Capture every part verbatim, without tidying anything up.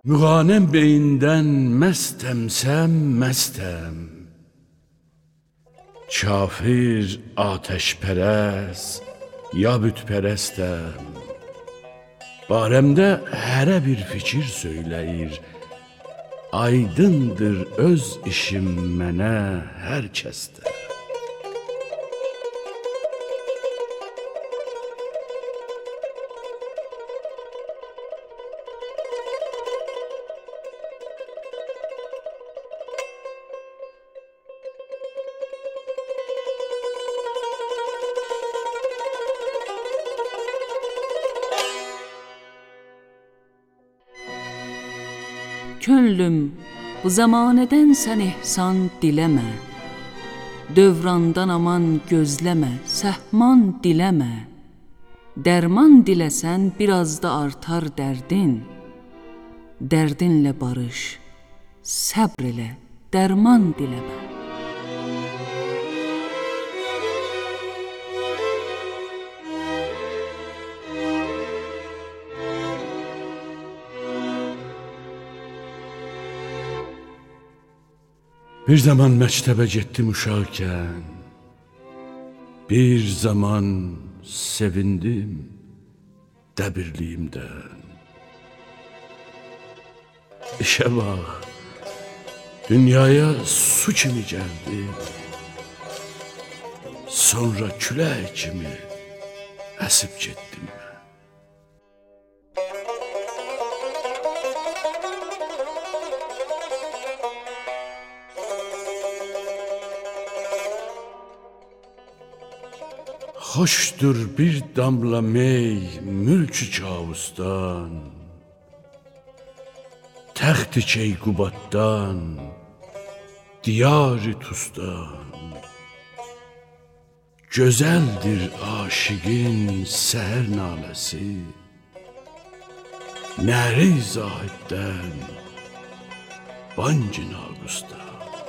Müğanem beyindən məstəmsəm məstəm, kafir atəşpərəst ya bütpərəstəm. Barəmdə hərə bir fikir söyləyir, aydındır öz işim mənə hər kəsdə. Könlüm, bu zamanədən sən ehsan diləmə, dövrandan aman gözləmə, səhman diləmə. Dərman diləsən biraz da artar dərdin, dərdinlə barış, səbr elə, dərman diləmə. Bir zaman məktəbə getdim uşaqkən, bir zaman sevindim dəbirliyimdən. İşə bax, dünyaya su kimi gəldim, sonra külək kimi əsib getdim. Xoşdur bir damla mey mülkü kavusdan, təxti Keykubatdan, diyar-ı Tustan. Gözəldir aşiqin səhər naləsi, nəri zahiddən, Bancı Naqustan.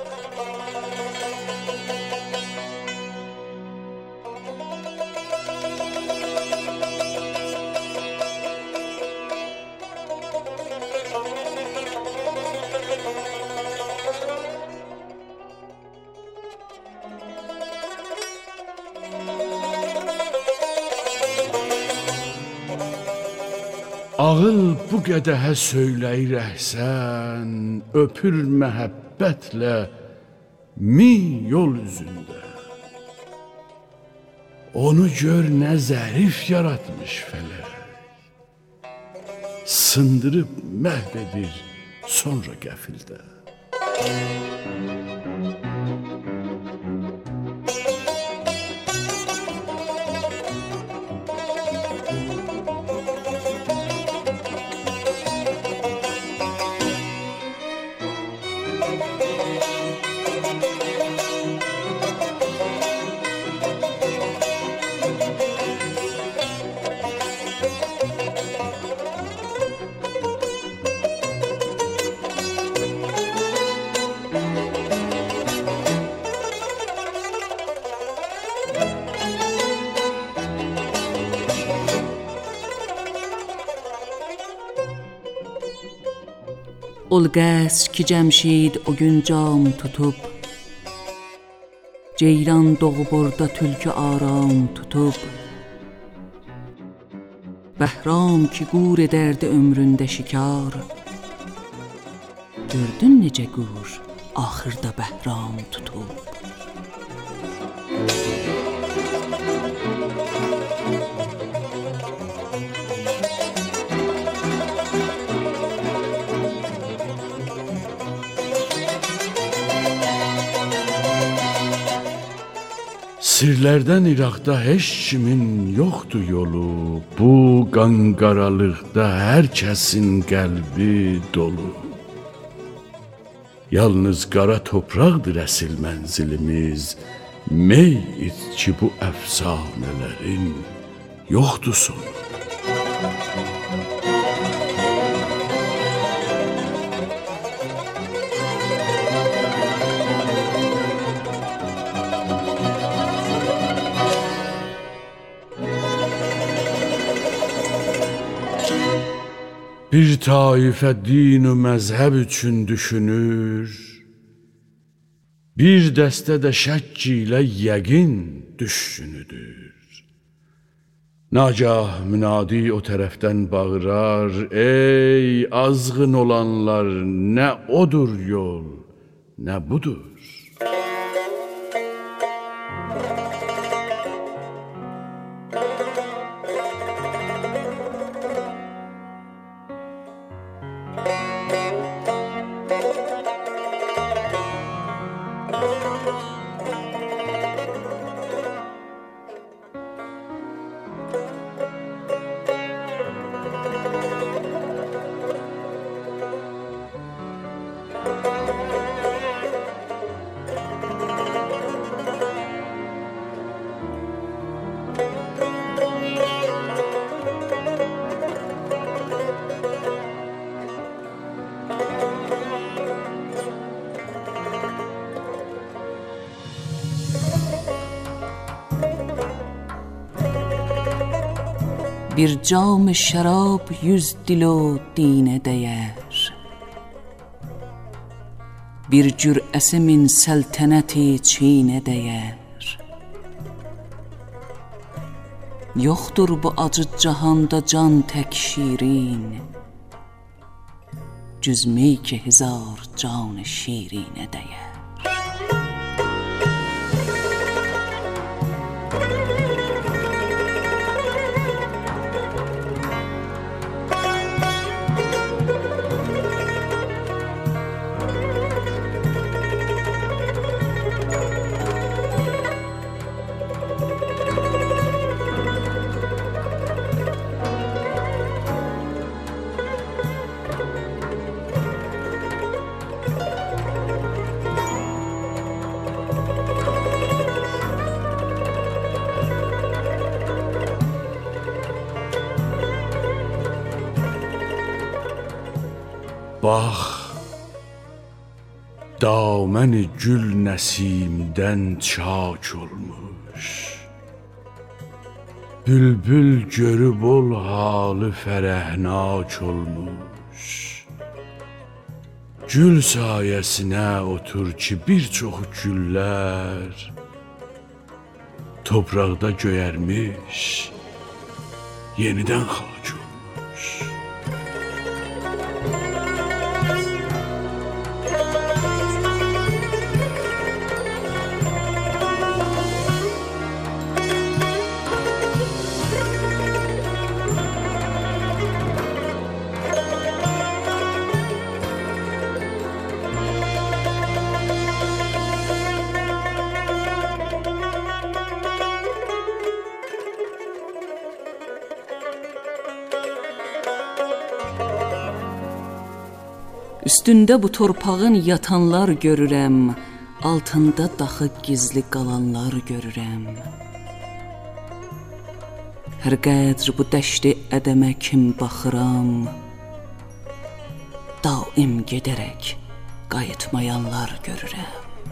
Ağıl bu qədəhə söyləyir əhsən, öpür məhəbbətlə min yol üzündə. Onu gör nə zərif yaratmış fələk, sındırıb məhv edir sonra qəfildə. Ol qəs ki Cəmşid o gün cam tutub, ceyran doğub orada tülkü aram tutub. Bəhram ki qur edərdi ömründə şikar, gördün necə qur axırda bəhram tutub. Sirlərdən İraqda heç kimin yoxdur yolu, bu qanqaralıqda hər kəsin qəlbi dolu. Yalnız qara topraqdır əsil mənzilimiz, mey iç ki bu əfsanələrin yoxdur sonu. Bir taifə din-u məzhəb üçün düşünür, bir dəstə də şəkk ilə yəqin düşünüdür. Nagah münadi o tərəfdən bağırar, ey azğın olanlar, nə odur yol, nə budur. Bir cam şərab yüz dil o dinə dəyər, bir cürəsi min səltənəti çiynə dəyər. Yoxdur bu acı cahanda can tək şirin, cüzmi ki hizar can şirinə dəyər. Bax, daməni gül nəsimdən çak olmuş, bülbül görüb ol halı fərəhnak olmuş. Gül sayəsinə otur ki, bir çox güllər topraqda göyərmiş, yenidən xac olmuş. Üstündə bu torpağın yatanlar görürəm, altında daxı gizli qalanlar görürəm. Hər qədr bu dəşti ədəmə kim baxıram, daim gedərək qayıtmayanlar görürəm.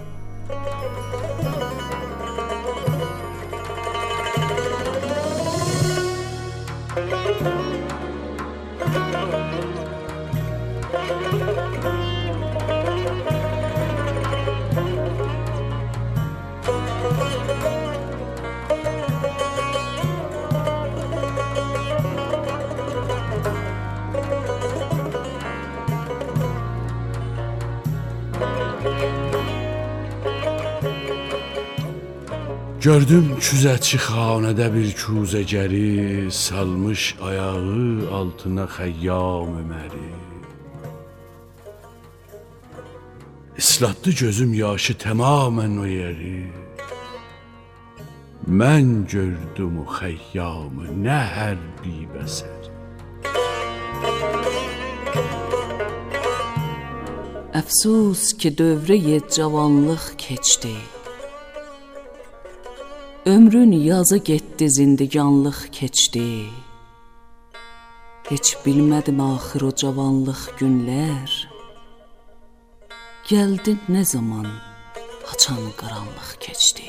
Gördüm küzəçi xanədə bir küzəgəri, salmış ayağı altına xəyyam Öməri. İslatdı gözüm yaşı təmamən o yeri, mən gördüm o xəyyamı nə hərbi bəsər. Əfsus ki dövrəyə cavanlıq keçdi, ömrün yazı getdi, zindiganlıq keçdi. Heç bilmədim axır o cavanlıq günlər, gəldi nə zaman haçan qaranlıq keçdi.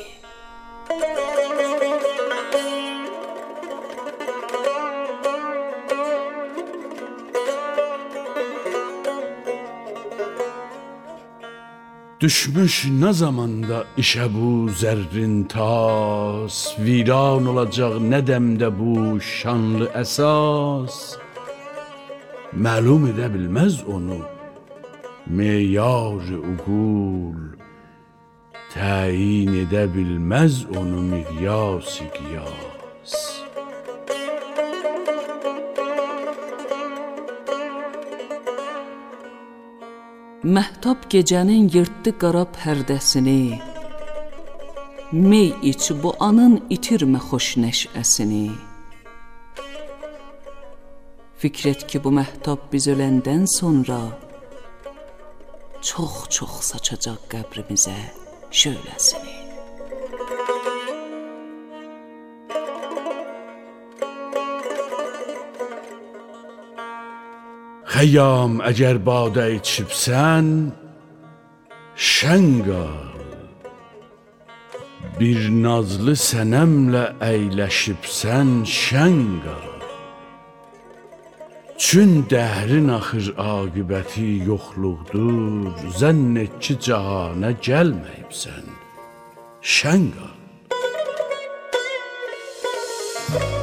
Düşmüş nə zamanda işə bu zərrin tas, viran olacaq nə dəmdə bu şanlı əsas. Məlum edə bilməz onu meyar uqul, təyin edə bilməz onu miqyas-ı qiyas. Məhtab gecənin yırtdı qara pərdəsini, mey iç bu anın itirmə xoş nəşəsini. Fikr et ki bu məhtab biz öləndən sonra çox-çox saçacaq qəbrimizə şöləsini. Xəyyam, əgər badə içibsən, şən qal. Bir nazlı sənəmlə əyləşibsən, şən qal. Çün dəhrin axır aqibəti yoxluqdur, zənn et ki cahana gəlməyibsən, şən qal.